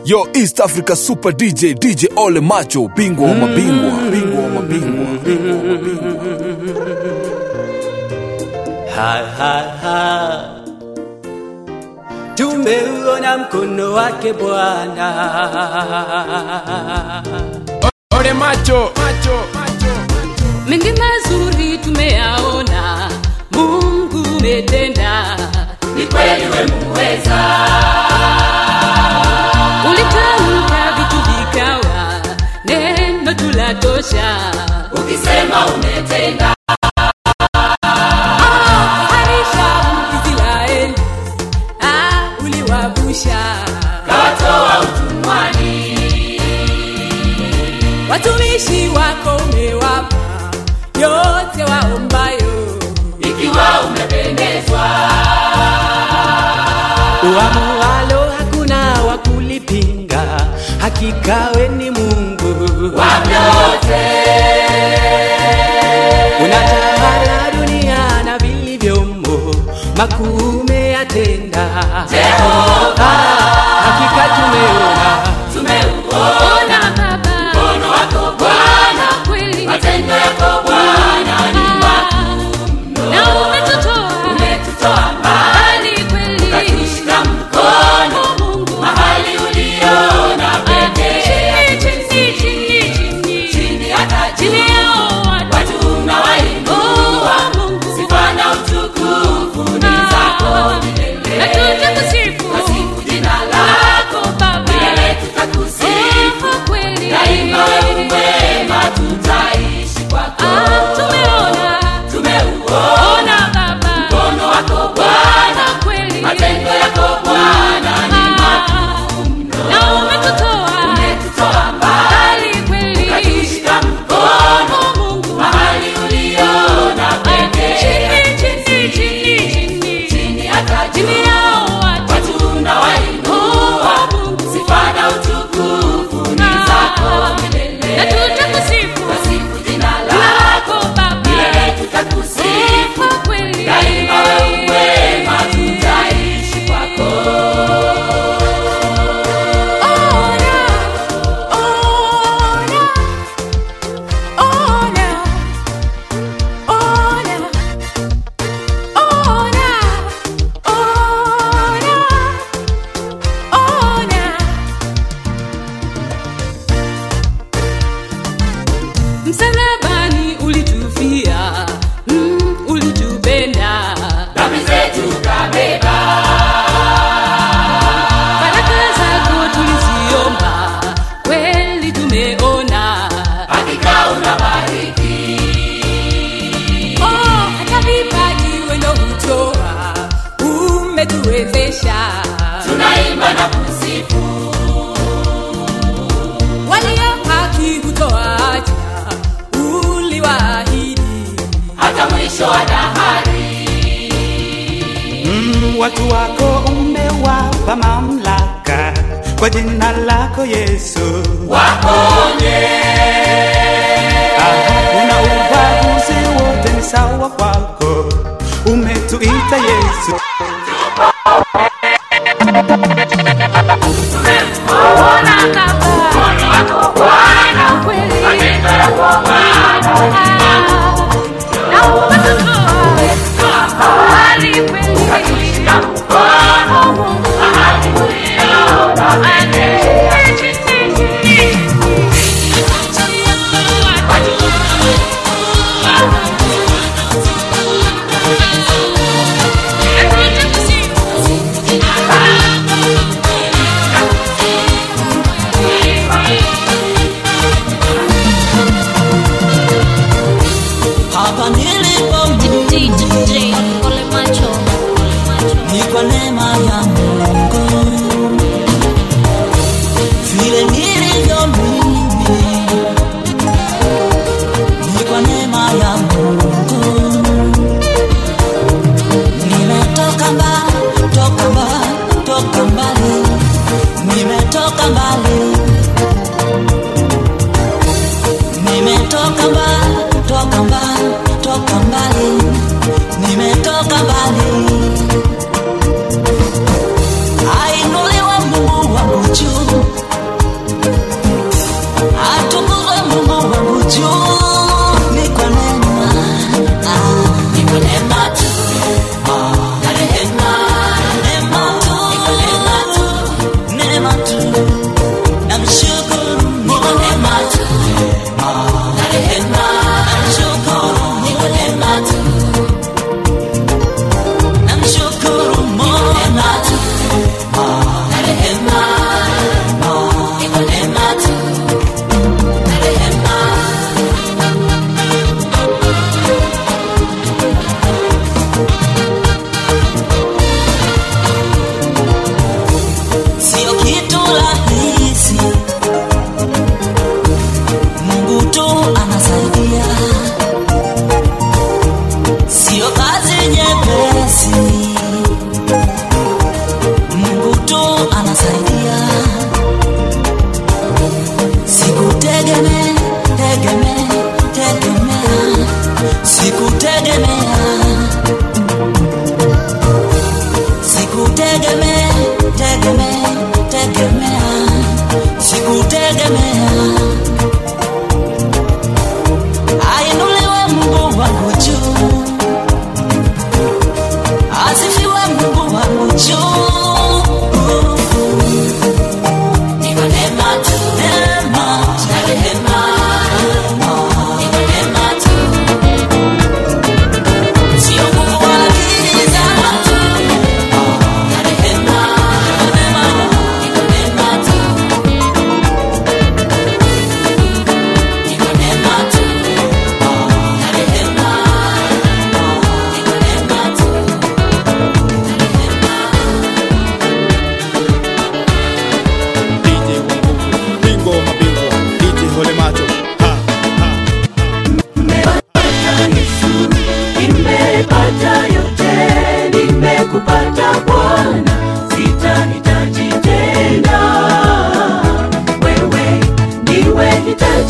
Yo, East Africa Super DJ, DJ Ole Macho, bingwa wa mabingwa, bingwa wa mabingwa, bingwa wa mabingwa. Ha ha ha, tumeuona mkono wake Bwana. Ole Macho, Macho, Macho. Mengi mazuri tumeyaona, Mungu umetenda, ni kweli wewe muweza. Ulitamka vitu vikawa, neno tulatosha, ukisema umetenda. Israeli, uliwavusha, kawatoa utumwani. Watumishi wako umewapa yote waombayo, ikiwa umependezwa. Uamualo hakuna wakulipinga, hakika we ni Mungu wa vyote. Unatawala dunia na vilivyomo, makuu umeyatenda Jehova. Hakika tumeuona Baba, mkono wako Bwana, kweli matendo yako Bwana ni makuu. na umetutoa mbali kweli, ukatushika mkono Mungu mahali uliona pekee. chini hata chini yao watu unawainua, Mungu sifa na utukufu ni zako milele. na tutakusifu Tusifu jina lako Baba, milele, tutakusifu kweli daima. Wewe mwema, tutaishi kwako. Tumeuona Baba, mkono wako Bwana, kweli matendo yako Bwana ni makuu. na umetutoa mbali kweli, ukatushika mkono Mungu mahali uliona pekee. chini hata chini yao watu unawainua, sifa na utukufu ni zako milele. na tutakusifu Tusifu jina lako Baba, milele, tutakusifu kweli daima. Wewe mwema, tutaishi kwako. Msalabani ulitufia, ulitupenda, Dhambi zetu kabeba, baraka zako tuliziomba, kweli tumeona, hakika unabariki. hata vipaji wendo hutoa, umetuwezesha, Tunaimba na kusifu, walio haki hutoacha, uliwaahidi, hata mwisho wa dahari. Watu wako umewapa mamlaka, kwa jina lako Yesu Waponye, una ubaguzi wote ni sawa kwako, umetuita Yesu. mkono wako Bwana, matendo yako Bwana, ukatushika mkono mahali uliona pekee. Hapa nilipo DJ Ole Macho, ni kwa neema ya Mungu, vile nilivyo mimi ni kwa neema ya Mungu. Nimetoka mbali, toka mbali, nimetoka mbali, nimetoka mbali, toka mbali, nimetoka mbali. Ainuliwa Mungu wangu juu,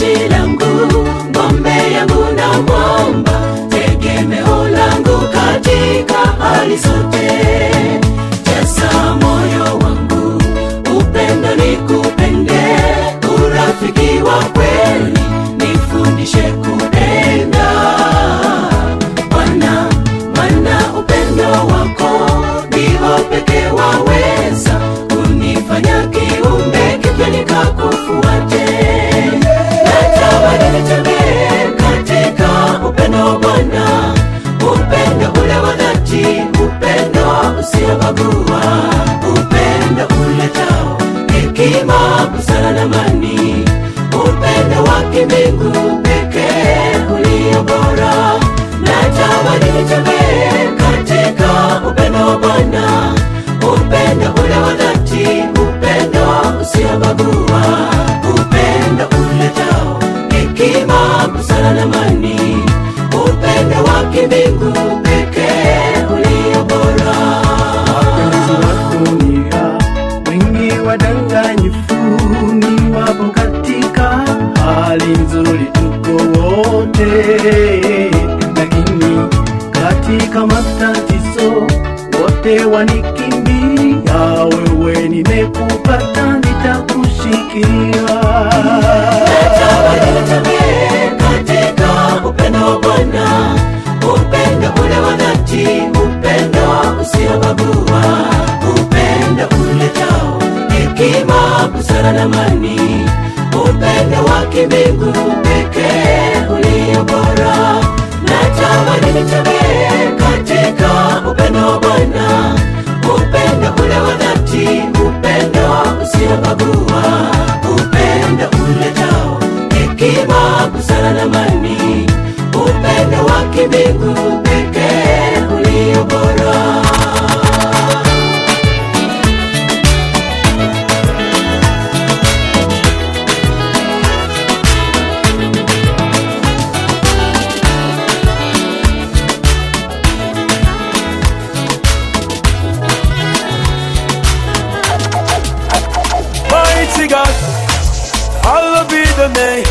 hitaji langu, ngombe yangu na mwamba, tegemeo langu katika hali zote. Jaza moyo wangu upendo nikupende, urafiki wa kweli nifundishe kupenda. Bwana, maana upendo wako ndio pekee waweza kunifanya kiumbe kipya nikakufuate. Natamani nitembee katika upendo wa Bwana, upendo ule wa dhati, upendo usiobagua, upendo uletao hekima, busara na amani, upendo wa kimbingu pekee ulio bora. Natamani nitembee katika upendo wa Bwana, upendo ule wa dhati, upendo usiobagua, upendo uletao hekima, busara na amani, upendo wa kimbingu pekee ulio bora. Wapenzi wa dunia wengi wadanganyifu, ni wapo katika hali nzuri tuko wote, lakini katika matatizo wote wanikimbia. Wewe nimekupata, nitakushikia. Natamani nitembee katika upendo wa Bwana, upendo ule wa dhati, upendo usiobagua, upendo uletao hekima, busara na amani, upendo wa kimbingu pekee ulio bora. Natamani nitembee katika upendo wa Bwana, upendo ule wa dhati, upendo usiobagua, upendo uletao hekima, busara na amani, upendo wa kimbingu pekee ulio bora. Mighty God, hallowed be the name.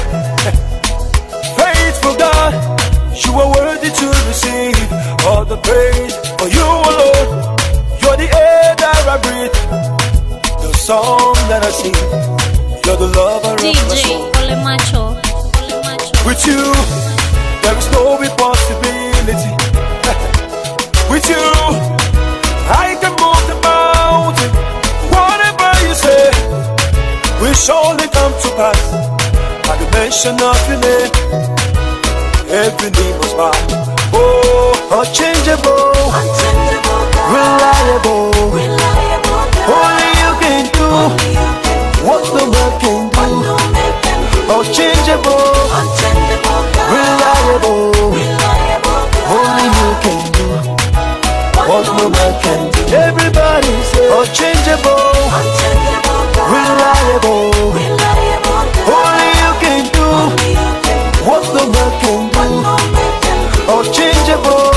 Faithful God, you are worthy to receive all the praise. For you alone, you're the air that I breathe, the song that I sing. You're the lover of my DJ soul. Ole Macho. Ole Macho. With you, there is no impossibility. With you, I can move the mountain. Whatever you say will surely come to pass. At the mention of your name, every knee must bow. Oh, unchangeable, reliable, only you can do what no man can do. Unchangeable, reliable, only you can do what no man can do. Everybody say unchangeable, reliable, only you can do what no man can do. Unchangeable,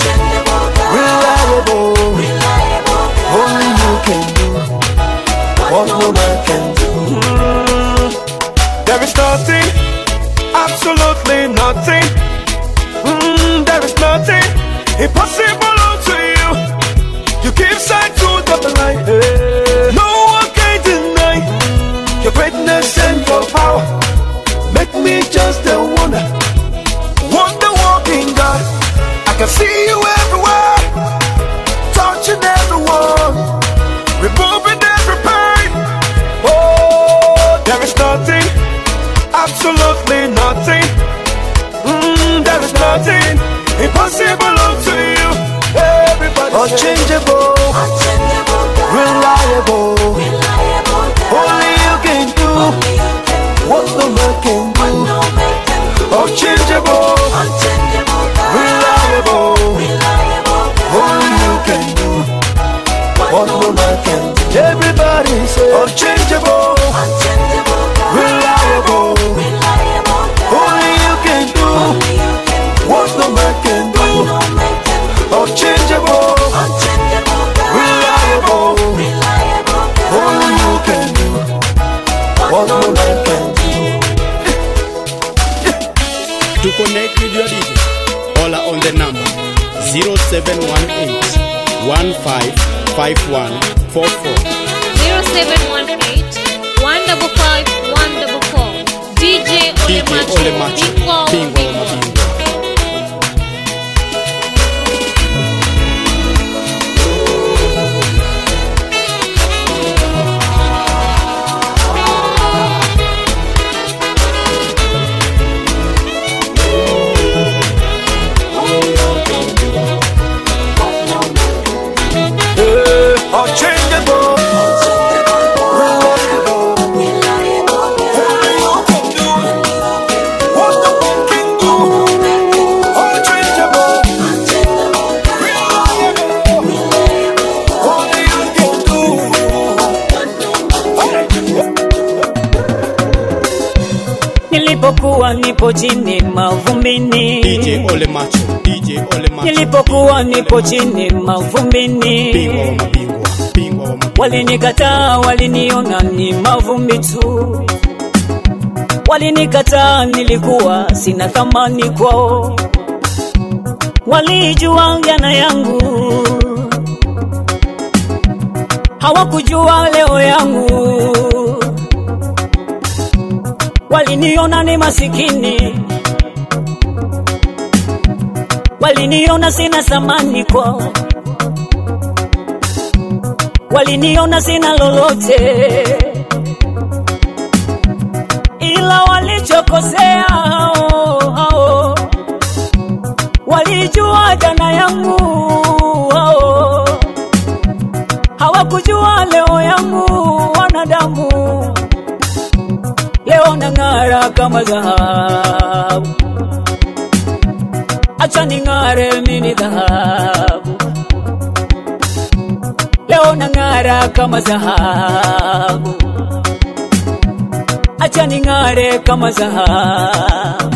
reliable, only you can do what no man can do. There is nothing, absolutely nothing. There is nothing impossible unto you. You give sight to the blind. No one can deny your greatness and your power. Make me just a wonder walking God. I can see you everywhere, touching everyone, removing every pain. Oh, there is nothing, absolutely nothing. There is nothing impossible unto you. Everybody unchangeable, reliable, only you can do what no man can do. Unchangeable, reliable, only you can do what no man can do. Everybody say unchangeable, reliable, only you can do what no man can do. Unchangeable, reliable, only you can do what no man can do. connect with your DJ, holla on the number 0718 155144. 0718 155 144. DJ Ole Macho, Bingwa wa mabingwa. Unchangeable, remarkable, only you can do what the one can do. Unchangeable, reliable, only you can do. Nilipokuwa nipo chini mavumbini, DJ Ole Macho, DJ Ole Macho. Nilipokuwa nipo chini mavumbini, Bingwa wa mabingwa, bingwa wa mabingwa. walinikataa, waliniona ni mavumbi tu. Walinikataa, nilikuwa sina thamani kwao. Walijua jana yangu, hawakujua leo yangu. Waliniona ni masikini, waliniona sina thamani kwao. Waliniona sina lolote, ila walichokosea hao, walijua jana yangu hao, hawakujua leo yangu. Wanadamu leo nang'ara kama dhahabu, acha ning'are mimi dhahabu. Leo nang'ara kama dhahabu, acha ning'are kama dhahabu.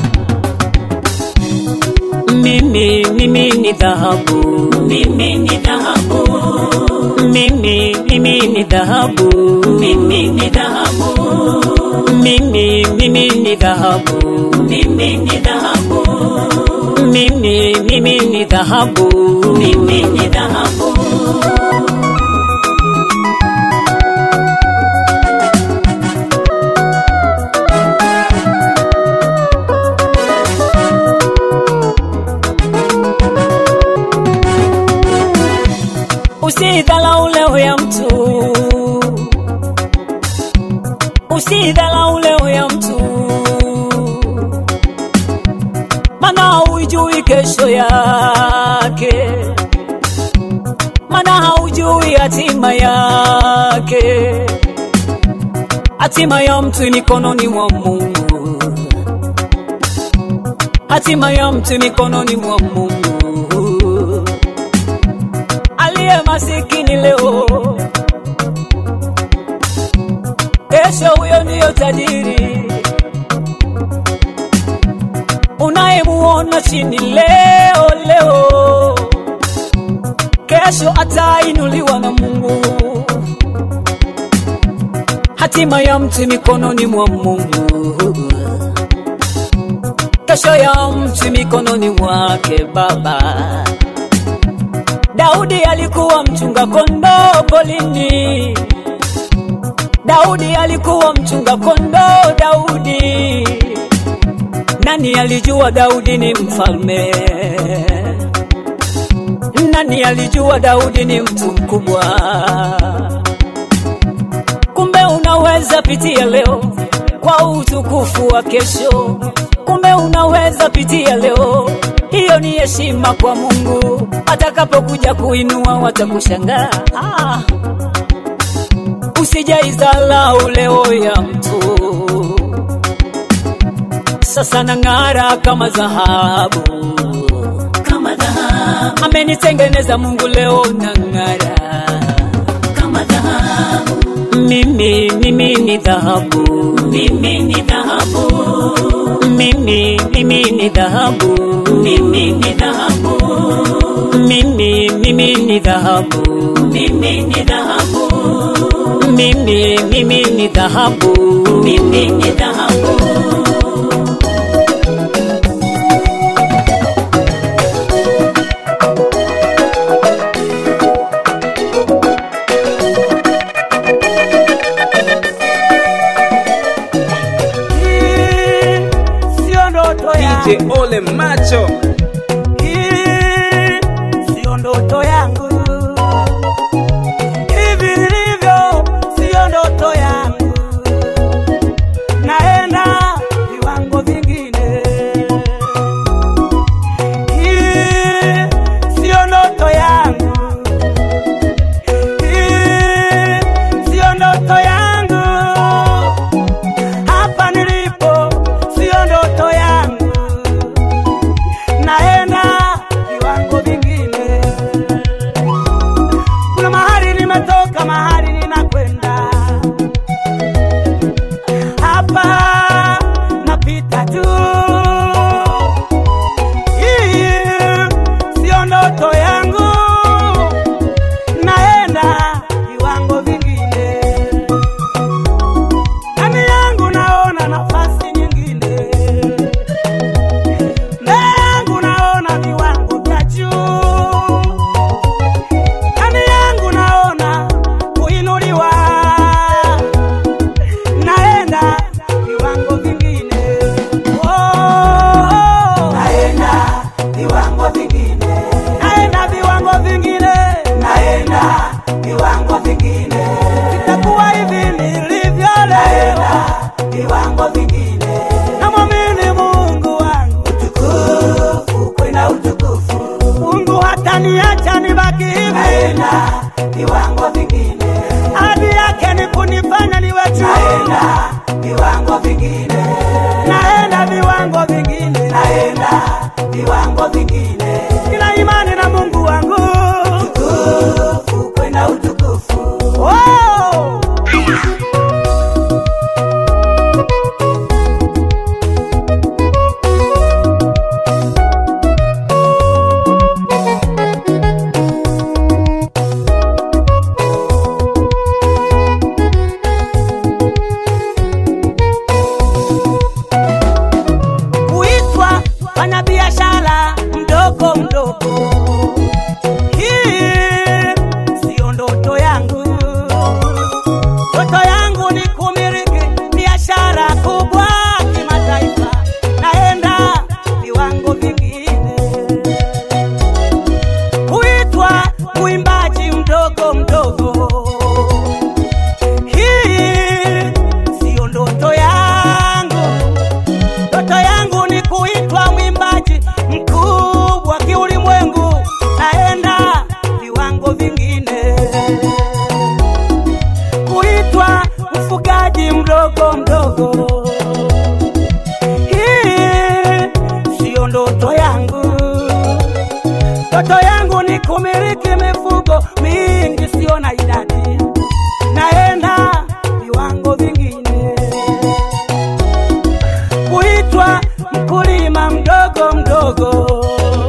Mimi ni dhahabu, mimi ni dhahabu, mimi ni dhahabu, mimi ni dhahabu, mimi ni dhahabu, mimi ni dhahabu, mimi ni dhahabu, mimi ni dhahabu. Usidhalau leo ya mtu, usidhalau leo ya mtu, maana hujui kesho yake, maana hujui hatima yake. Hatima ya mtu mikononi mwa Mungu, hatima ya mtu mikononi mwa Mungu. Aliye masikini leo, kesho huyo ndiyo tajiri. Unayemuona chini leo, kesho atainuliwa na Mungu. Hatima ya mtu mikononi mwa Mungu, kesho ya mtu mikononi mwake Baba. Daudi alikuwa mchunga kondoo polini, Daudi alikuwa mchunga kondoo. Daudi, nani alijua Daudi ni mfalme? Nani alijua Daudi ni mtu mkubwa? Kumbe unaweza pitia leo kwa utukufu wa kesho. Kumbe unaweza pitia leo, hiyo ni heshima kwa Mungu. Atakapokuja kuinua watakushangaa. Usijaizalau leo ya mtu, sasa nang'ara kama dhahabu, kama dhahabu. Amenitengeneza Mungu, leo nang'ara kama dhahabu. Mimi ni dhahabu, mimi ni dhahabu, mimi ni dhahabu, mimi ni dhahabu, mimi ni dhahabu, mimi ni dhahabu, mimi ni dhahabu, mimi ni dhahabu. DJ Ole Macho. Hii sio ndoto yangu, hivi nilivyo sio ndoto yangu, naenda viwango vingine. Hii sio ndoto yangu, hii sio ndoto yangu, hapa nilipo sio ndoto yangu, naenda viwango vingine. Kuna mahali nimetoka, mahali ninakwenda, hapa napita tu. Hii sio ndoto yangu, naenda viwango vingine. Ndani yangu naona nafasi nyingine, mbele yangu naona viwango vya juu, ndani yangu naona kuinuliwa, naenda viwango vingine. Oh, naenda viwango vingine, naenda viwango vingine, naenda viwango vingine. Sitakuwa hivi nilivyo leo, viwango vingine. Namwamini Mungu wangu, utukufu kwenda utukufu. Mungu hataniacha nibaki hivi, naenda viwango vingine. Ahadi yake ni kunifanya niwe juu, naenda viwango vingine, naenda viwango vingine, naenda viwango vingine. Nina imani na Mungu wangu, utukufu kwenda utukufu. Oh! Kuitwa fanya biashara mdogo mdogo, hii sio ndoto yangu. Ndoto yangu ni kumiliki biashara kubwa kimataifa, naenda viwango vingine. Kuitwa mwimbaji mdogo mdogo, hii sio ndoto yangu. Ndoto yangu ni kuitwa mwimbaji mkubwa kiulimwengu, naenda viwango vingine. Kuitwa mfugaji mdogo mdogo, hii sio ndoto yangu. Ndoto yangu ni kumiliki mifugo mingi sio na idadi, naenda viwango vingine. Kuitwa mkulima mdogo mdogo,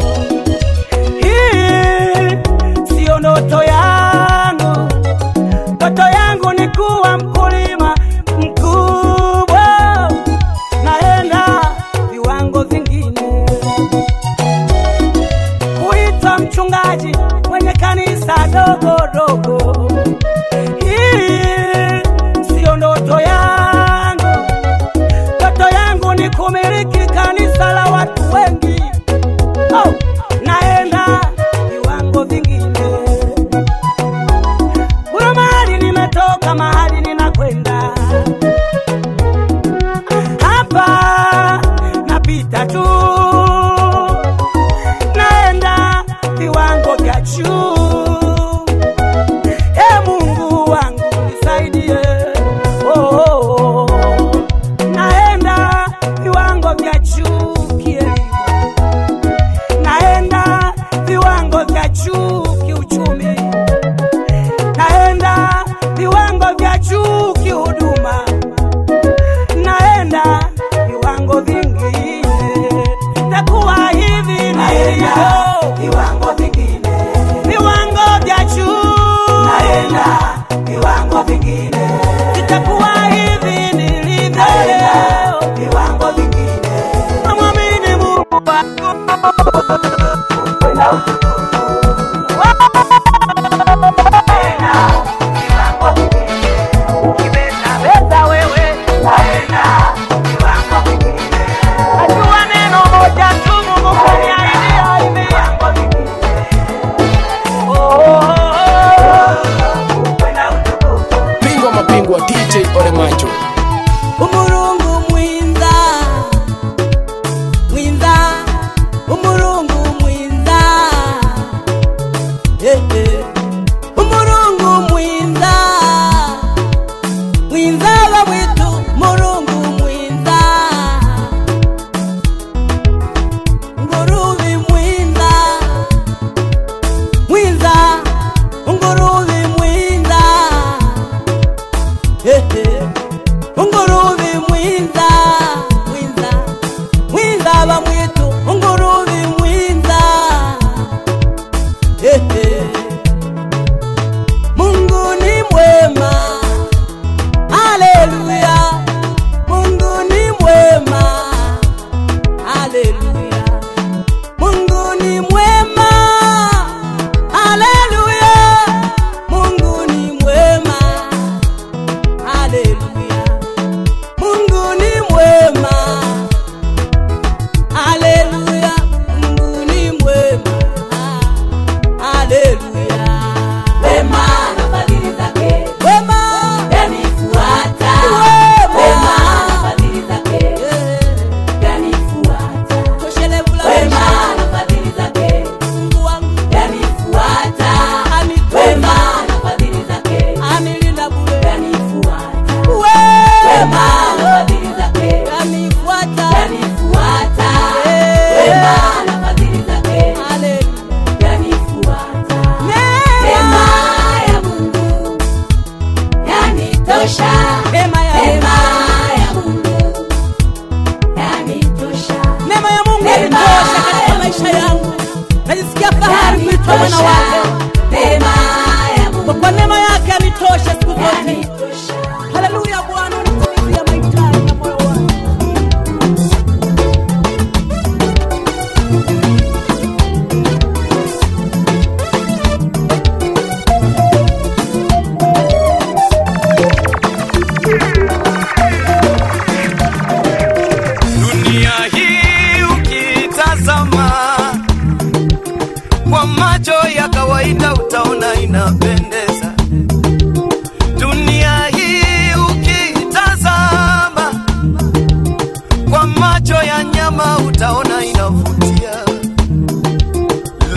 hii sio ndoto yangu. Ndoto yangu ni kuwa mkulima mkubwa, naenda viwango vingine. Kuitwa mchungaji mwenye kanisa dogo,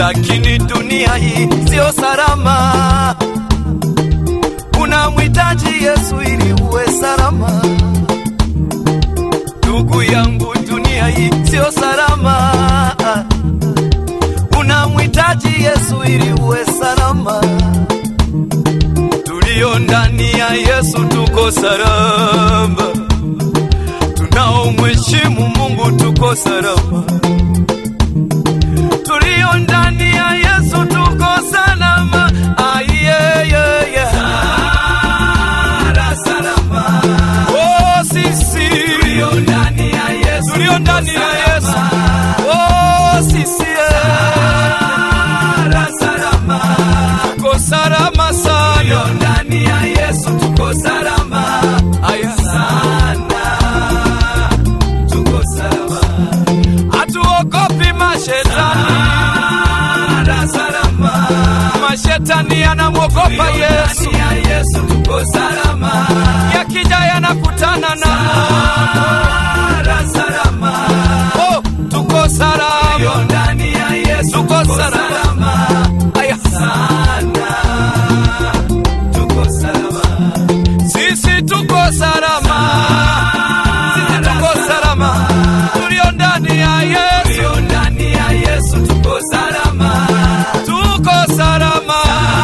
lakini dunia hii sio salama. Unamhitaji Yesu ili uwe salama. Ndugu yangu, dunia hii sio salama. Unamhitaji Yesu ili uwe salama. Tulio ndani ya Yesu tuko salama. Tunaomheshimu Mungu tuko salama. Tulio ndani ya Yesu tuko salama. Salama. Oh, sisi tulio ndani ya Yesu, tulio ndani ya Yesu. Oh, sisi salama. Tuko salama sana. Tulio ndani ya Yesu tuko salama. Aya sana. Tuko salama. Hatuogopi mashetani. Salama. Mashetani yanamwogopa Yesu. Yesu tuko salama. Yakija yanakutana na salama. Oh, tuko salama. Tulio ndani ya Yesu tuko salama. Aya sana. Tuko salama. Sisi tuko salama. Sisi tuko salama. Tulio ndani ya Yesu. Tulio ndani ya Yesu tuko salama. Tuko salama.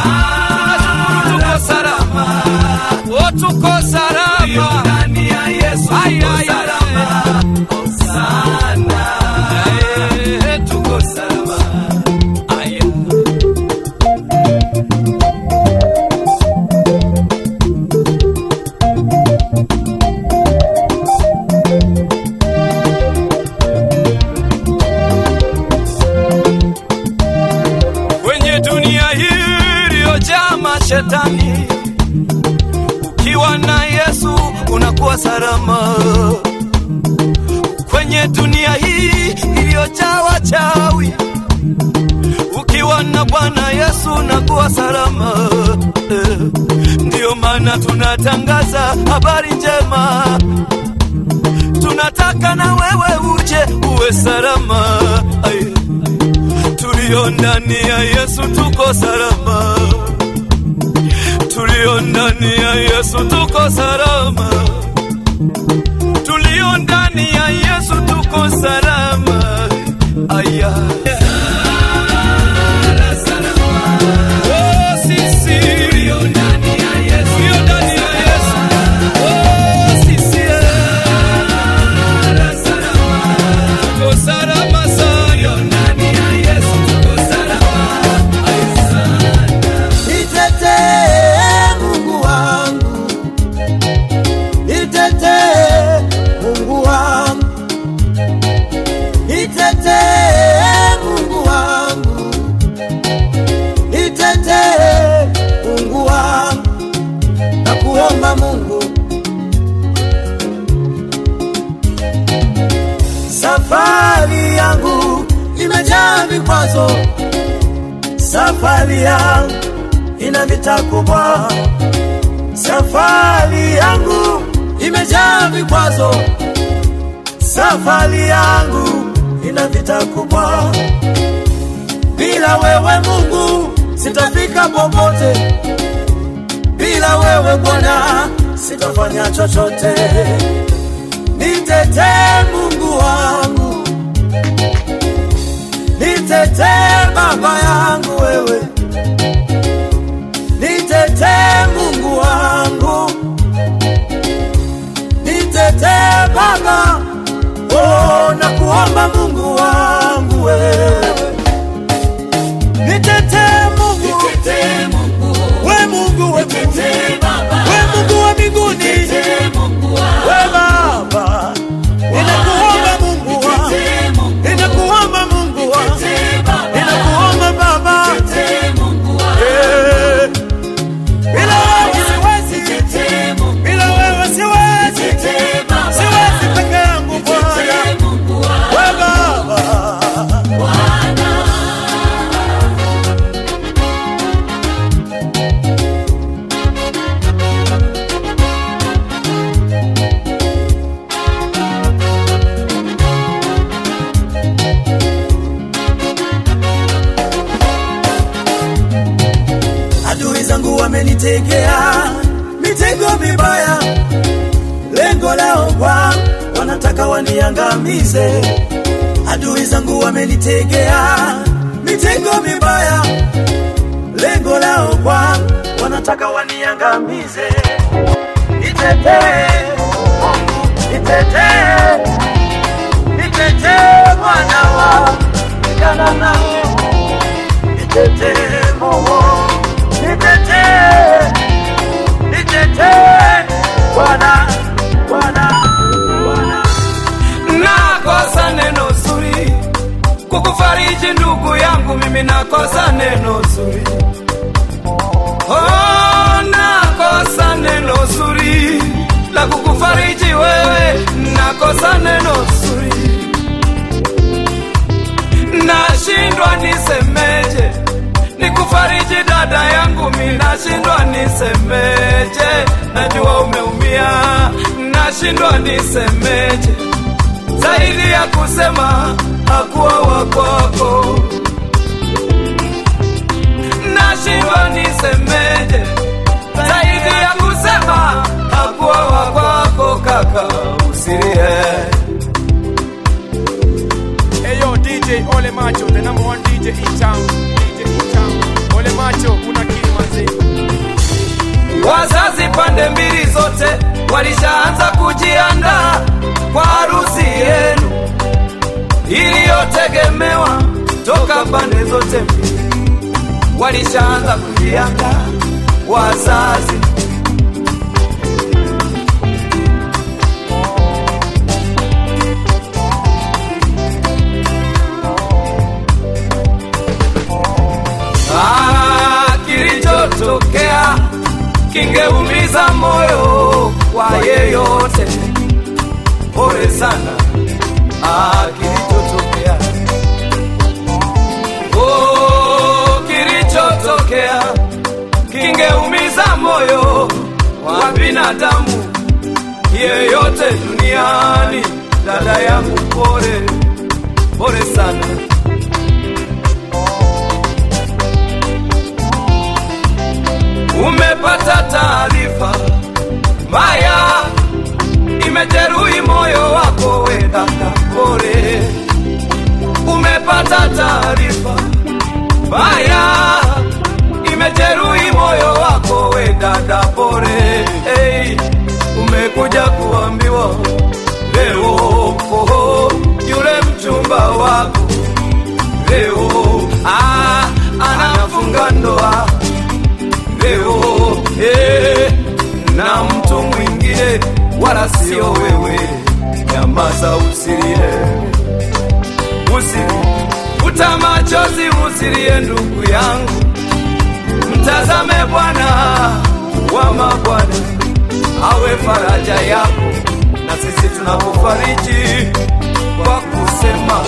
Tuko salama. Oh, tuko salama. Tulio ndani ya Yesu tuko salama. Sana. Tuko salama. Aya. Kwenye dunia hii iliyojaa mashetani, ukiwa na Yesu unakuwa salama. Kwenye dunia hii iliyojaa wachawi, ukiwa na Bwana Yesu unakuwa salama. Ndio maana tunatangaza habari njema. Tunataka na wewe uje uwe salama. Tulio ndani ya Yesu tuko salama. Tulio ndani ya Yesu tuko salama. Tulio ndani ya Yesu tuko salama. Aya. Oh, sisi tulio ndani ya Yesu. Tulio ndani ya Yesu. Oh, sisi tuko salama sana. Tulio ndani ya Yesu tuko salama. Aya sana. Nitetee Mungu wangu. Nitetee Mungu wangu. Nitetee Mungu wangu. Nitetee Mungu wangu. Nakuomba Mungu. Safari yangu imejaa vikwazo. Safari yangu ina vita kubwa. Safari yangu imejaa vikwazo. Safari yangu ina vita kubwa. Bila wewe Mungu sitafika popote. Bila wewe Bwana sitafanya chochote. Nitetee Mungu wangu. Nitetee Baba yangu wewe. Nitetee Mungu wangu. Nitetee Baba. Oh, nakuomba Mungu wangu wewe. Nitetee Mungu. Nitetee Mungu. We Mungu we. Nitetee Baba. We Mungu wa mbinguni. Nitetee Mungu wangu. We Baba. Ninakuomba Mungu wangu. Ninakuomba Mungu wangu. Ninakuomba Baba. Nitetee Mungu wangu. Bila wewe siwezi. Bila wewe siwezi. Siwezi peke yangu Bwana. We Baba. lao kwangu, wanataka waniangamize. Adui zangu wamenitegea mitego mibaya, lengo lao kwangu, wanataka waniangamize. Nitetee, nitetee, nitetee Bwana wangu, pigana nami. Nitetee Mungu, nitetee, nitetee Bwana, Bwana, Bwana. Nakosa neno zuri kukufariji ndugu yangu, mimi nakosa neno zuri. Oh, nakosa neno zuri la kukufariji wewe, nakosa neno zuri. Nashindwa nisemeje nikufariji dada yangu, mimi nashindwa nisemeje, najua umeumia. Nashindwa nisemeje zaidi ya kusema hakuwa wako. Nashindwa nisemeje zaidi ya kusema hakuwa wako. Kaka usilie. Hey yo, DJ Ole Macho, the number one DJ in town. DJ in town. Ole Macho, unakiri manzi. Wazazi pande mbili zote walishaanza kujiandaa kwa harusi yenu iliyotegemewa toka pande zote mbili. Walishaanza kujiandaa wazazi. Kilichotokea kingeumiza moyo wa yeyote. Pole sana. Kilichotokea, kilichotokea kingeumiza moyo wa binadamu yeyote duniani. Dada yangu pole, pole sana. Umepata taarifa mbaya imejeruhi moyo wako, we dada pole. Umepata taarifa mbaya imejeruhi moyo wako, we dada pole. Hey, umekuja kuambiwa leo yule mchumba wako leo anafunga ndoa leo na mtu mwingine, wala sio wewe. Nyamaza, usilie, usilie, futa machozi, usilie ndugu yangu. Mtazame Bwana wa mabwana, awe faraja yako, na sisi tunakufariji kwa kusema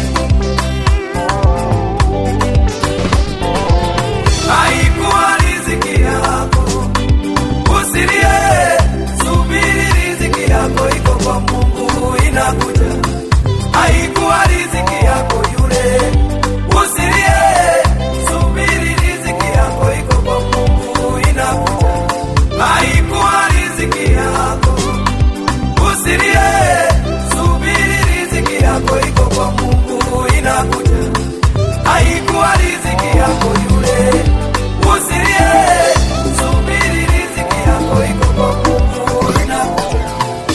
haikuwa riziki yako. Usilie, subiri, riziki yako iko kwa Mungu, inakuja. Haikuwa riziki yako yule. Usilie, subiri, riziki yako iko kwa Mungu, inakuja. Haikuwa riziki yako. Usilie, subiri, riziki yako iko kwa Mungu, inakuja. Haikuwa riziki yako yule. Usilie, subiri, riziki yako iko kwa Mungu, inakuja.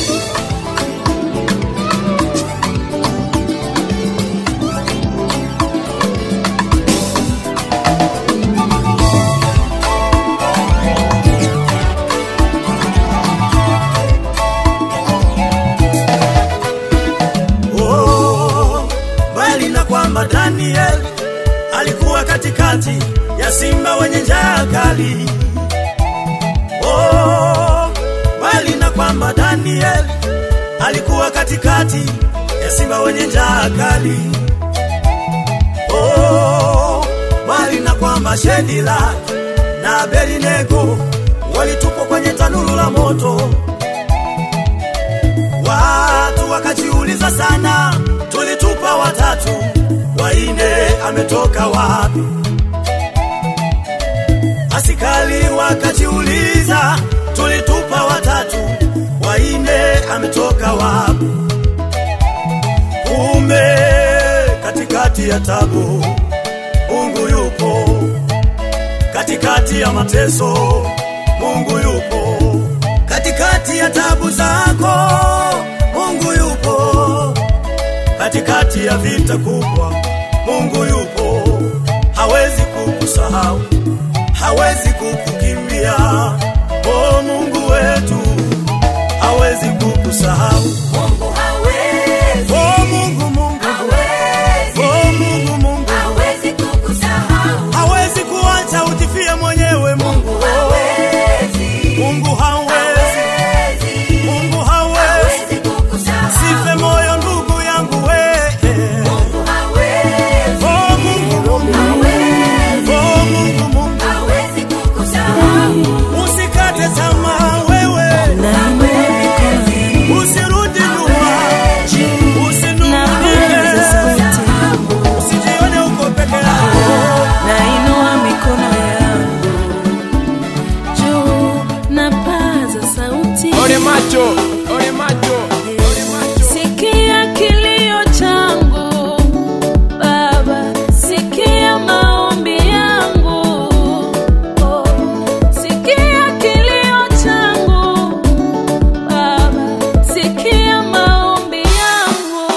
Bali na kwamba Daniel alikuwa katikati ya simba wenye njaa kali. Bali na kwamba Daniel alikuwa katikati ya simba wenye njaa kali. Bali na kwamba Shadraka na Abednego walitupwa kwenye tanuru la moto. Watu wakajiuliza sana, tulitupa watatu, waine ametoka wapi? Askari wakajiuliza, tulitupa watatu, waine ametoka wapi? Kumbe katikati ya tabu Mungu yupo, katikati ya mateso Mungu yupo, katikati ya tabu zako Mungu yupo, katikati ya vita kubwa Mungu yupo. Hawezi kukusahau, hawezi kukukimbia. Oh, Mungu wetu hawezi kukusahau. Mungu hawezi. Oh, Mungu hawezi. Oh, Mungu hawezi kukusahau. Hawezi kuacha ujifie mwenyewe. Mungu hawezi. Mungu hawezi. Mungu hawezi kukusahau. Sife moyo ndugu yangu wewe. Mungu hawezi. Oh, Mungu hawezi. Oh, Mungu hawezi kukusahau. Usikate tamaa wewe. Usirudi nyuma. Usinunguke. Usijione uko peke yako. Nainua mikono yangu juu, napaza sauti. Ole macho, ole macho, ole macho. Sikia kilio changu Baba, sikia maombi yangu. Oh, sikia kilio changu Baba, sikia maombi yangu.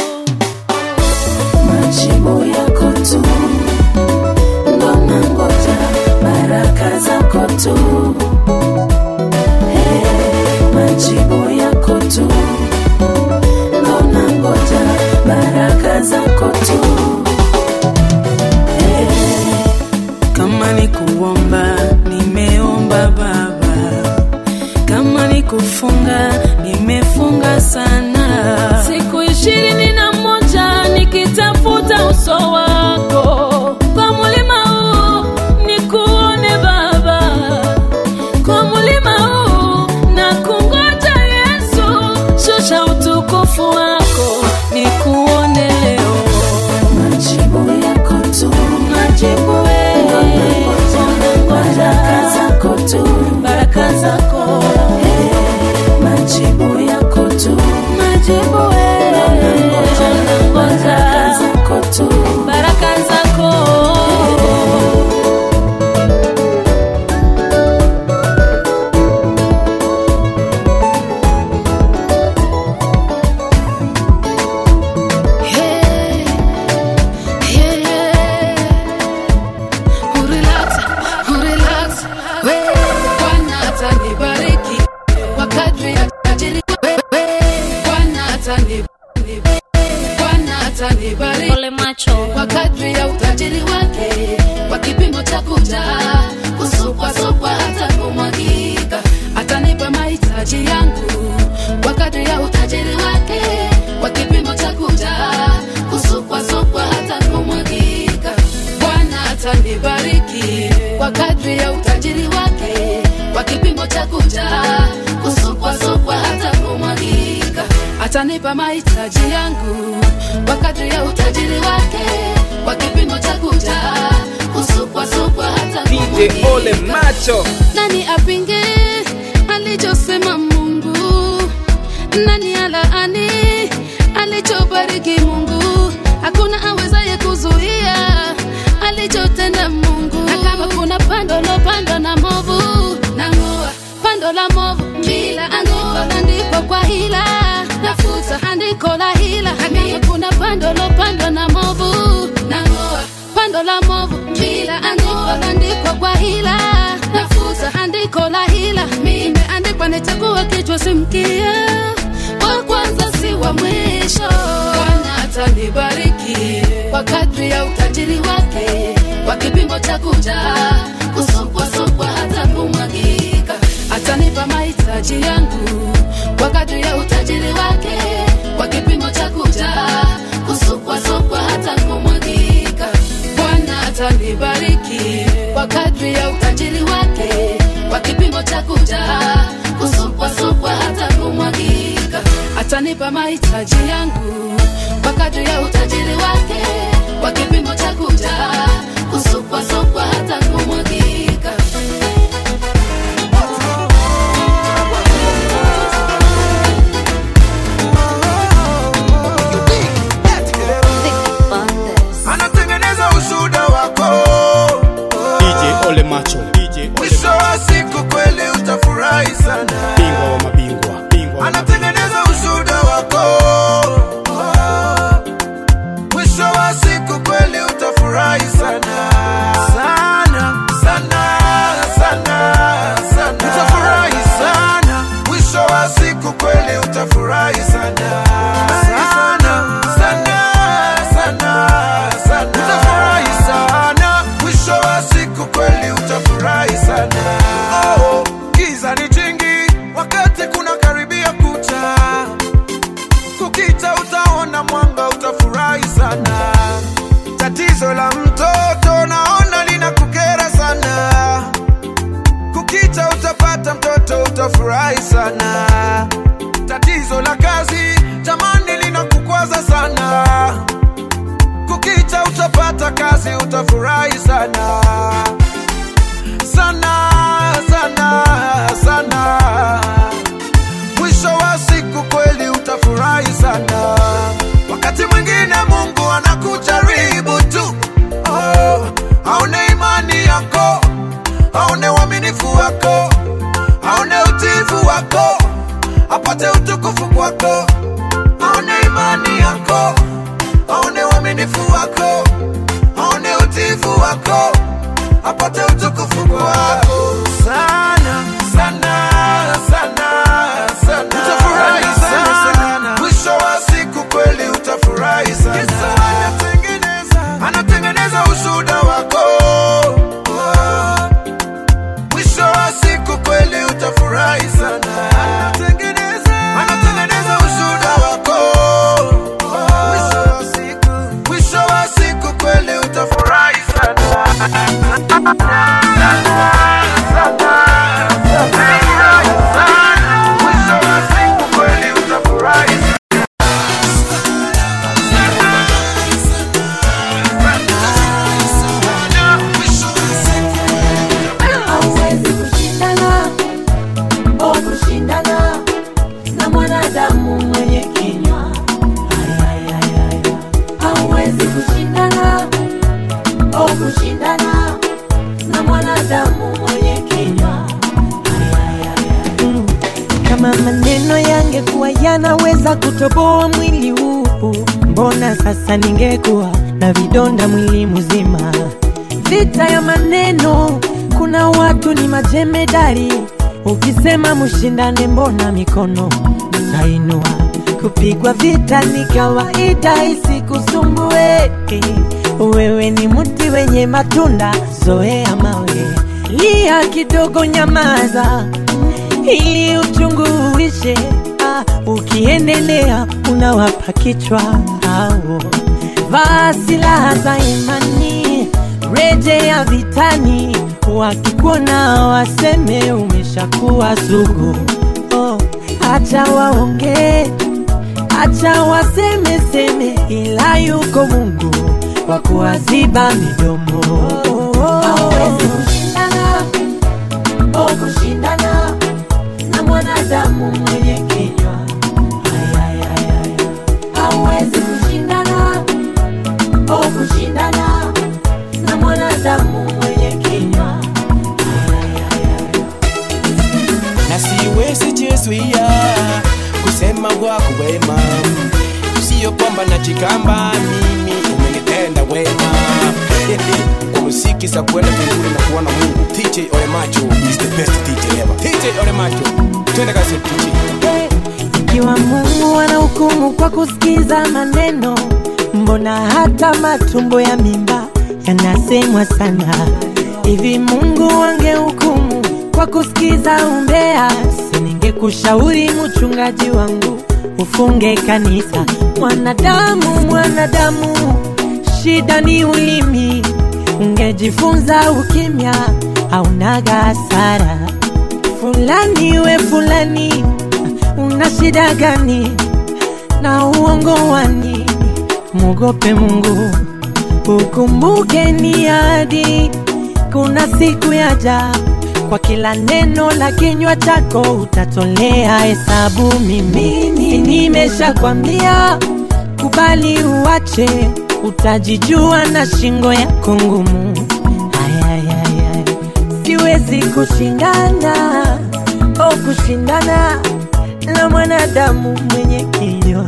Majibu yako tu ndo nangoja, baraka zako tu. Majibu yako tu ndo nangoja, baraka zako tu. Kama ni kuomba, nimeomba Baba. Kama ni kufunga, nimefunga sana. Siku 21 nikitafuta uso wako. Kwa mulima huu nikuone Baba, kwa mulima huu nakungoja Yesu. Shusha utukufu wako nikuone leo. Majibu yako tu, majibu wewe, baraka zako tu, baraka zako. Majibu yako tu, majibu wewe, baraka zako tu, baraka zako. Ole macho kwa kadri ya utajiri wake, kwa kipimo cha kuja kusupwa hata kumwagika. Atanipa mahitaji yangu kwa kadri ya utajiri wake, kwa kipimo cha kuja kusupwa hata kumwagika. Bwana atanibariki kwa kadri ya utajiri wake, kwa kipimo cha kuja kusupwa hata kumwagika. Atanipa mahitaji yangu kwa kadri ya utajiri wake, kwa kipimo cha kuja kusupwa hata kumwagika. DJ Ole Macho. Nani apinge alichosema Mungu? Nani alaani alichobariki Mungu? Hakuna awezaye kuzuia alichotenda Mungu. Na kama kuna pando lopandwa na movu, nang'oa pando la movu bila ang'oa. Andiko kwa hila, nafuta andiko la hila. Kama kuna pando lopandwa na movu, nang'oa pando la movu bila ang'oa. Andiko kwa hila, nafuta andiko la hila. Imeandikwa nitakuwa kichwa si mkia, wa kwanza si wa mwisho. Bwana atanibariki kwa kadri ya utajiri wake, kwa kipimo cha kuja kusupwa hata kumwagika. Atanipa mahitaji yangu kwa kadri ya utajiri wake, kwa kipimo cha kuja kusupwa hata kumwagika. Bwana atanibariki kwa kadri ya utajiri wake, kwa kipimo cha kuja kusupwa hata kumwagika. Atanipa mahitaji yangu kwa kadri ya utajiri wake, kwa kipimo cha kuja kusupwa hata kumwagika. sana sana sana sana sana. Utafurahi sana, mwisho wa siku kweli utafurahi sana. Oh, giza ni jingi wakati kuna karibia kucha, kukicha utaona mwanga, utafurahi sana. Tatizo la mtoto naona linakukera sana, kukicha utapata mtoto, utafurahi sana. Tatizo la kazi jamani linakukwaza sana, kukicha utapata kazi, utafurahi sana sana sana sana. Mwisho wa siku kweli utafurahi sana. Wakati mwingine Mungu anakujaribu tu, oh, aone imani yako, aone uaminifu wako, aone utiifu wako, apate utukufu kwako. Aone imani yako, aone uaminifu wako, aone utiifu wako, apate utukufu kwako. Sana sana sana sana, utafurahi sana. Mwisho wa siku kweli utafurahi sana. Yesu anatengeneza ushuhuda wako, mwisho wa siku kweli utafurahi sana. Anatengeneza ushuhuda wako, mwisho wa siku kweli utafurahi sana. Kama maneno yangekuwa yanaweza kutoboa mwili huu, mbona sasa ningekuwa na vidonda mwili mzima. Vita ya maneno, kuna watu ni majemedari, ukisema mushindane mbona mikono utainua. Kupigwa vita ni kawaida, isikusumbue. Wewe ni mti wenye matunda, zoea mawe. Lia kidogo, nyamaza ili uchungu uishe. Ukiendelea unawapa kichwa hao. Vaa silaha za imani, rejea vitani. Wakikuona waseme umeshakuwa sugu. Acha waonge, acha waseme seme, ila yuko Mungu wa kuwaziba midomo. Hawezi kushindana, kushindana na mwanadamu mwenye kinywa. Hawezi kushindana, kushindana na mwanadamu mwenye kinywa. Na siwezi jizuia kusema wako wema, sio kwamba najigamba mimi umenitenda wema. Kwa muziki za kwenda mbinguni na kuona Mungu. DJ Ole Macho is the best DJ ever. DJ Ole Macho, twende kazi DJ. Ikiwa Mungu anahukumu kwa kusikiza maneno, mbona hata matumbo ya mimba yanasemwa sana. Hivi Mungu angehukumu kwa kusikiza umbea, siningekushauri mchungaji wangu ufunge kanisa. Mwanadamu, shida ni ulimi. Ungejifunza ukimya, haunaga hasara. Fulani we fulani, una shida gani na uongo wani? Muogope Mungu, ukumbuke ni ahadi. Kuna siku yaja, kwa kila neno la kinywa chako utatolea hesabu. Mimi nimeshakwambia, kubali uache, utajijua na shingo yako ngumu. Siwezi kushindana, kushindana na mwanadamu mwenye kinywa.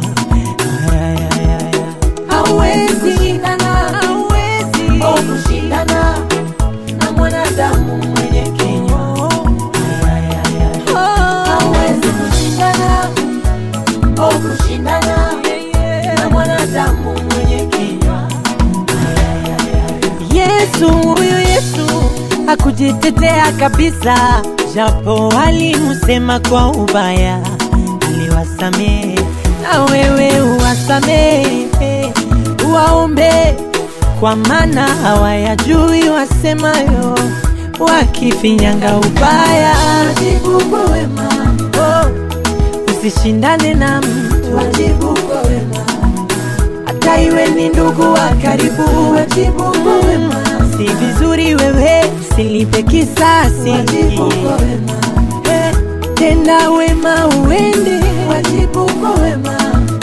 Hawezi kushindana, kushindana na mwanadamu mwenye kinywa. Hawezi kushindana, kushindana kushindana na mwanadamu mwenye kinywa. Yesu, huyu Yesu hakujitetea kabisa, japo walimusema kwa ubaya, aliwasamehe. Na wewe uwasamehe, uwaombe, kwa maana hawayajui wasemayo, wakifinyanga ubaya. Wajibu kwa wema, usishindane na mtu. Wajibu kwa wema, hata iwe ni ndugu wa karibu. Wajibu kwa wema, si vizuri wewe usilipe kisasi. Wajibu kwa wema, tenda wema uende. Wajibu kwa wema,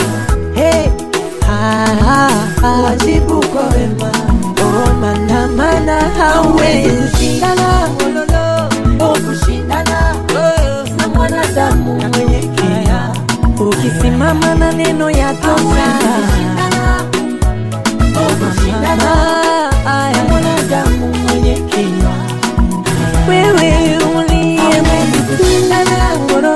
wajibu kwa wema. Mana hauwezi kushindana, kushindana na mwanadamu mwenye kinywa. Ukisimama na neno ya tosha, kushindana na mwanadamu mwenye kinywa. Wewe uliye kushindana,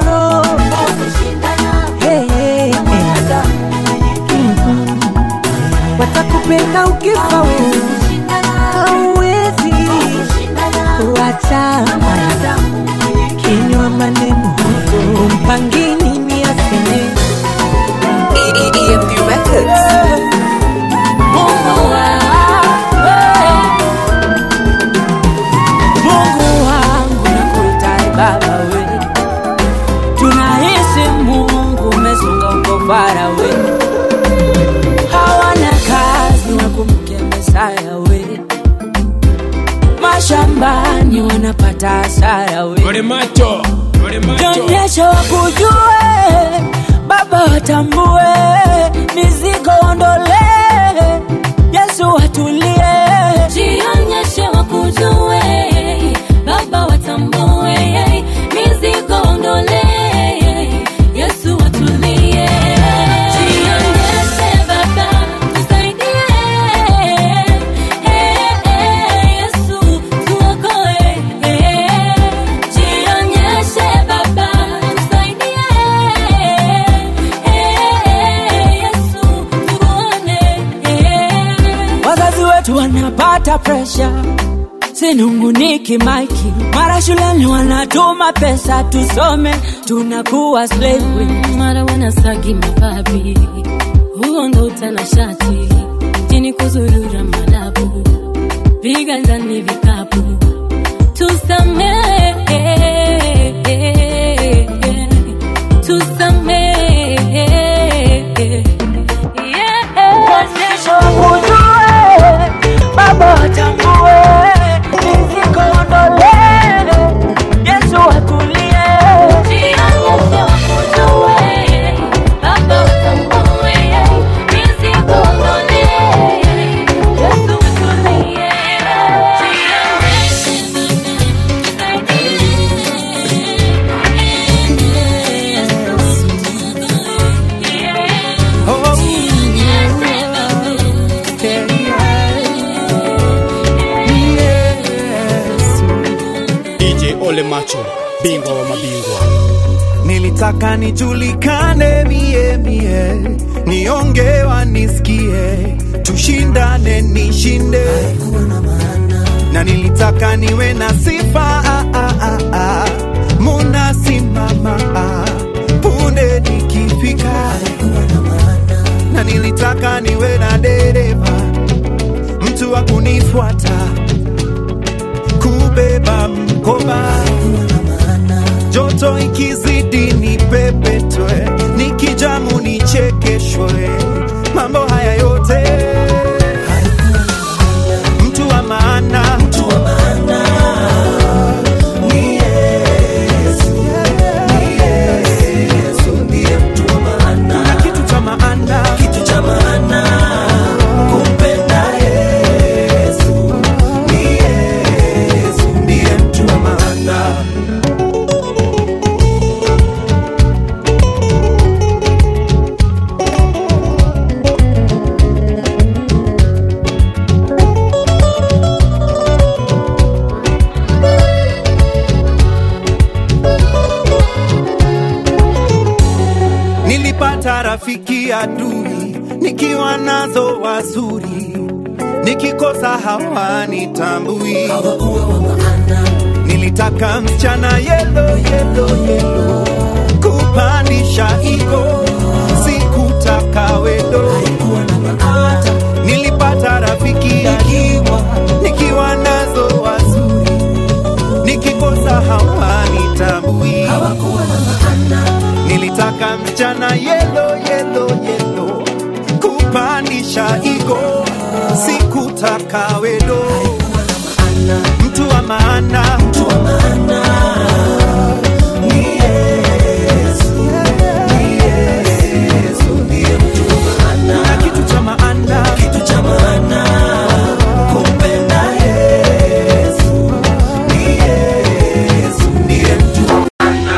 watakupenda ukifa wewe, hauwezi wacha kinywa maneno umpangini ni aseme. EFD Records. Mungu wangu nakuita Baba we, tunaishi Mungu umesonga uko fara we, hawana kazi wakumbuke Mesaya we, mashambani wanapata hasara we. Ole macho, ole macho. Jionyeshe wakujue, Baba watambue, mizigo ondole, Yesu watulie. Jionyeshe wakujue, Baba watambue, mizigo ondole, Yesu watulie. Jionyeshe Baba tusaidie, Yesu tuokoe. Jionyeshe Baba tusaidie, Yesu tuone. Wazazi wetu wanapata pressure, sinunguniki maiki, mara shuleni wanatuma pesa tusome, tunakuwa slave. Mara wanasagi mababi, huo ndo utanashati, jini kuzurura malabu, vigandani vikapu, tusamehe, tusamehe, Jionyeshe wakujue, Baba watambue, mizigo ondole, Yesu watulie. Jionyeshe wakujue, Baba watambue, mizigo ondole, Yesu watulie. DJ Ole Macho, bingwa wa mabingwa. Nilitaka nijulikane mie, niongewa nisikie, tushindane nishinde, na nilitaka niwe na sifa, muna simama, punde nikifika, na nilitaka niwe na dereva, mtu wa kunifuata, kubeba mkoba, joto ikizidi nipepetwe, nikijamu nichekeshwe, mambo haya yote, mtu wa maana, mtu wa maana ni Yesu, ni Yesu ndiye mtu wa maana, na kitu cha maana, kitu cha maana, kumpenda Yesu, ni Yesu ndiye mtu wa maana. rafiki adui, nikiwa nazo wazuri, nikikosa hawanitambui. Nilitaka msichana yellow, kupandisha ego, sikutaka wedo. Nilipata rafiki akiwa, nikiwa nazo wazuri, nikikosa hawanitambui. Nilitaka msichana yellow, kupandisha ego, sikutaka wedo. Mtu wa maana, ni Yesu, ni Yesu, ndiye mtu wa maana. Na kitu cha maana, kumpenda Yesu, ni Yesu, ndiye mtu wa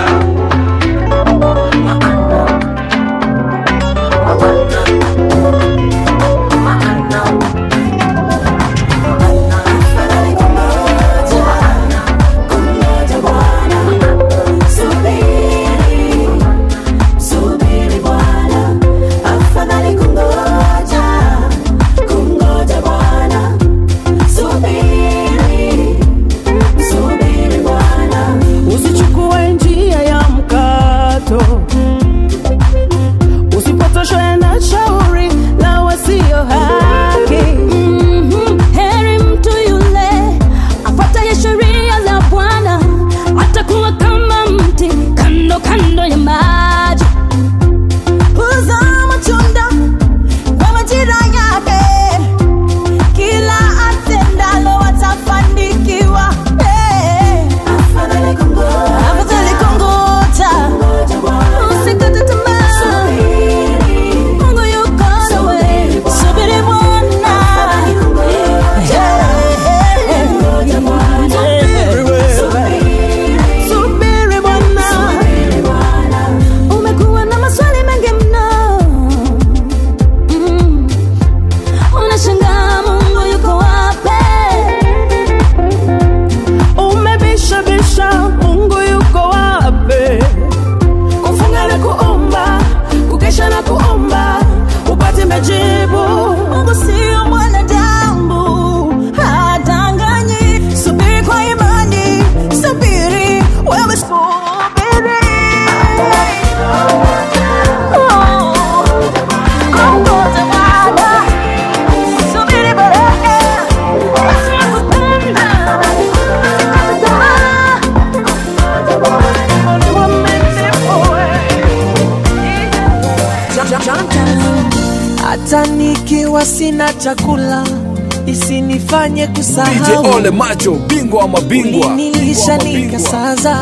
hata nikiwa sina chakula isinifanye kusahau. DJ Ole Macho, bingwa wa mabingwa, ulinilisha nikasaza.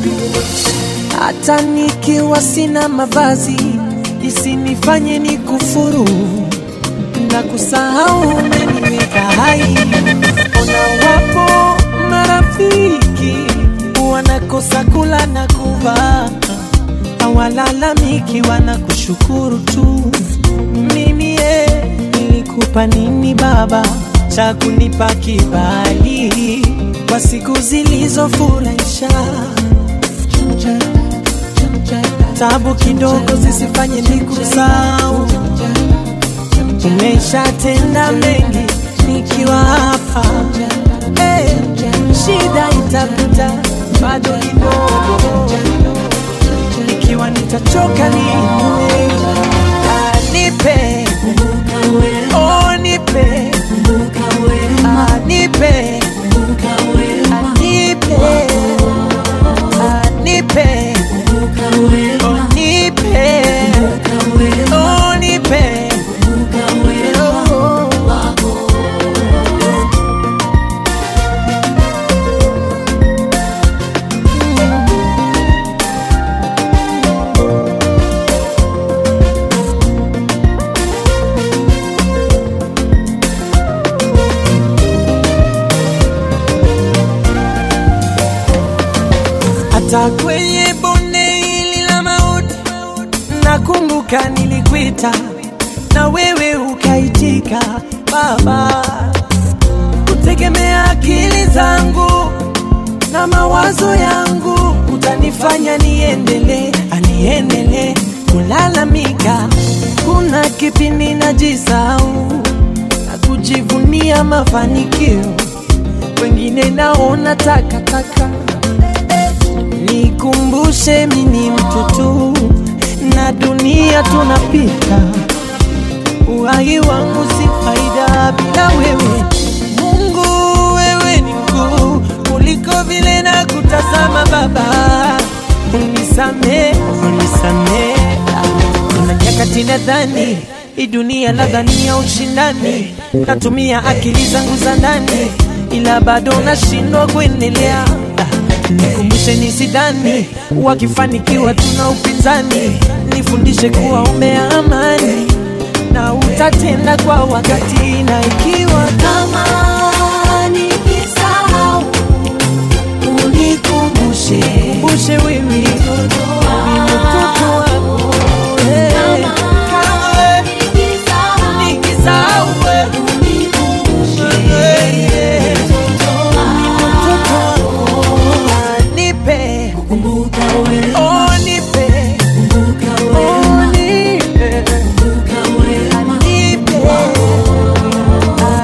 Hata nikiwa sina mavazi isinifanye nikufuru na kusahau. Umeniweka hai. Ona wapo marafiki wanakosa kula na kuvaa, hawalalamiki, wanakushukuru tu. Mimi nilikupa nini baba cha kunipa kibali kwa siku zilizofurahisha? Tabu kidogo zisifanye nikusahau. Umeshatenda mengi nikiwa hapa. Shida itapita bado kidogo, nikiwa nitachoka nipe. Nipe, oh nipe, nipe, nipe, nipe, oh nipe, oh nipe. Hata kwenye bonde hili la mauti nakumbuka nilikuita na wewe ukaitika baba. Kutegemea akili zangu na mawazo yangu utanifanya niendelee kulalamika, kuna kipindi najisahau na kujivunia mafanikio, wengine naona takataka. Nikumbushe mimi mtu tu na dunia tunapita, uhai wangu si faida bila wewe. Mungu wewe ni mkuu kuliko vile na kutazama Baba, unisamee, unisamee. Kuna nyakati nadhani hii dunia labda ni ya ushindani, natumia akili zangu za ndani ila bado nashindwa kuendelea. Nikumbushe nisidhani wakifanikiwa tuna upinzani, nifundishe kuwa umbea amani na utatenda kwa wakati, na ikiwa kama nikisahau unikumbushe, kumbushe wewe mtoto wako. Kama nikisahau unikumbushe, mtoto wako. Nipe kukumbuka wewe, oh nipe kukumbuka wewe, oh nipe kukumbuka wewe, nipe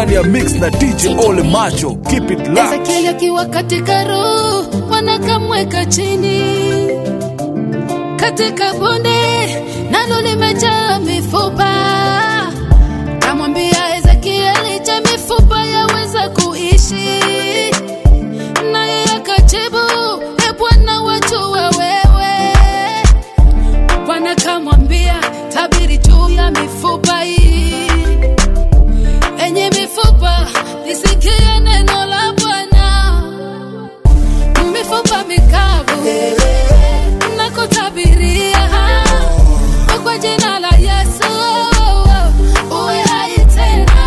ndani ya mix na DJ Ole Macho. Keep it locked. Ezekiel akiwa katika roho, wanakamweka chini katika bonde, nalo limejaa mifupa. Kamwambia Ezekiel, je, mifupa yaweza kuishi? Naye akajibu, e Bwana, wajua wewe. Bwana kamwambia, tabiri juu ya mifupa hii. Enye mifupa, lisikie neno la Bwana. Mifupa mikavu na kutabiria kwa jina la Yesu, uwe hai tena.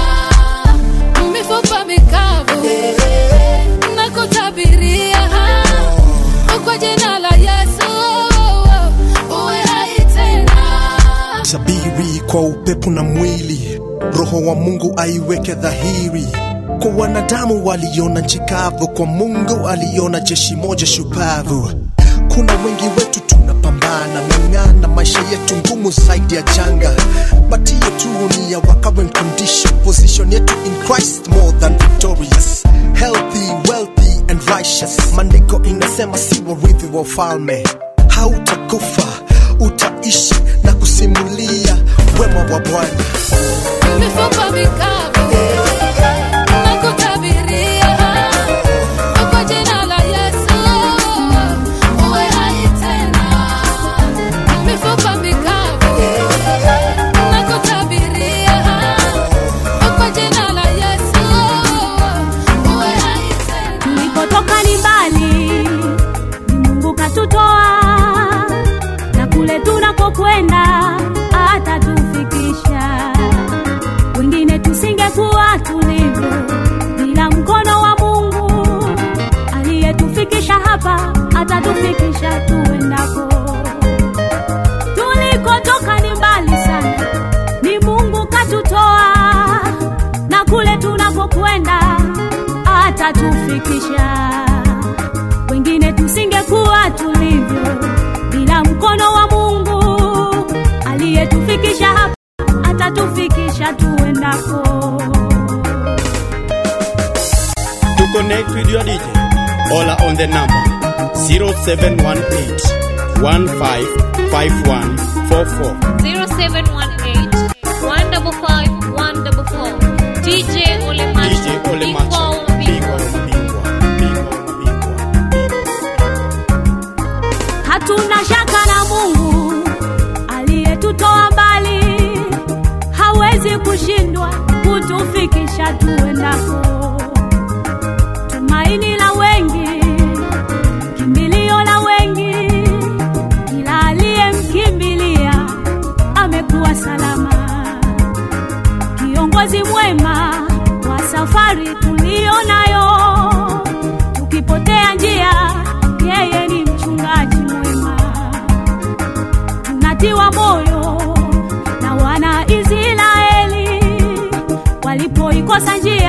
Mifupa mikavu na kutabiria kwa jina la Yesu, uwe hai tena. Sabiri kwa upepo na mwili, Roho wa Mungu aiweke dhahiri. Kwa wanadamu waliona nchi kavu, kwa Mungu aliona jeshi moja shupavu. Kuna wengi wetu tunapambana, ng'ang'ana, maisha yetu ngumu zaidi ya janga. But hiyo tu ni ya current condition. Position yetu in Christ more than victorious. Healthy, wealthy and righteous. Maandiko inasema si warithi wa ufalme. Hautakufa, utaishi na kusimulia wema wa Bwana. Mifupa mikavu na kutabiria kwa jina la Yesu, uwe hai tena. Mifupa mikavu na kutabiria kwa jina la Yesu, uwe hai tena. Tulipotoka ni mbali, Mungu katutoa, na kule tunapokwenda atatufikisha. Wengine tusingekuwa tulivyo bila mkono wa Mungu aliyetufikisha hapa, atatufikisha tuendako. Tulikotoka ni mbali sana, ni Mungu katutoa, na kule tunapokwenda atatufikisha. Wengine tusingekuwa tulivyo bila mkono wa Mungu aliyetufikisha hapa, atatufikisha tuendako. To connect with your DJ, holla on the number 0718 155144. 0718 155 144. DJ Ole Macho, Bingwa wa mabingwa. Hatuna shaka na Mungu aliyetutoa mbali, hawezi kushindwa kutufikisha tuendako. Tumaini la wengi, kimbilio la wengi, ila aliyemkimbilia amekuwa salama. Kiongozi mwema wa safari tulio nayo, tukipotea njia yeye ni mchungaji mwema. Tunatiwa moyo na wana Israeli walipoikosa njia,